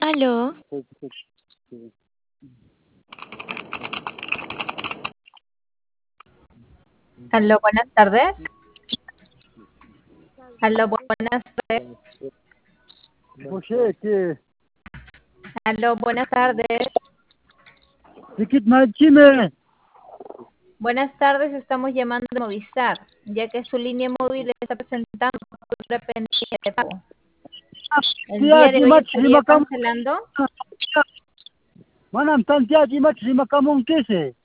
Aló, Aló, buenas tardes. Aló, buenas tardes. Você que Aló, buenas tardes. Tikit Machime, Buenas tardes, estamos llamando de Movistar, ya que su línea móvil está presentando factura pendiente de pago. El día de Tiaji hoy estaría Machimakam, cancelando. Manam Tan Tiaji Machimakamon Kese.